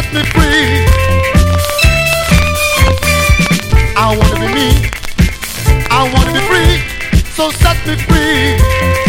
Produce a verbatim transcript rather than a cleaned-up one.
me free. I wanna be me, I wanna be free, so set me free.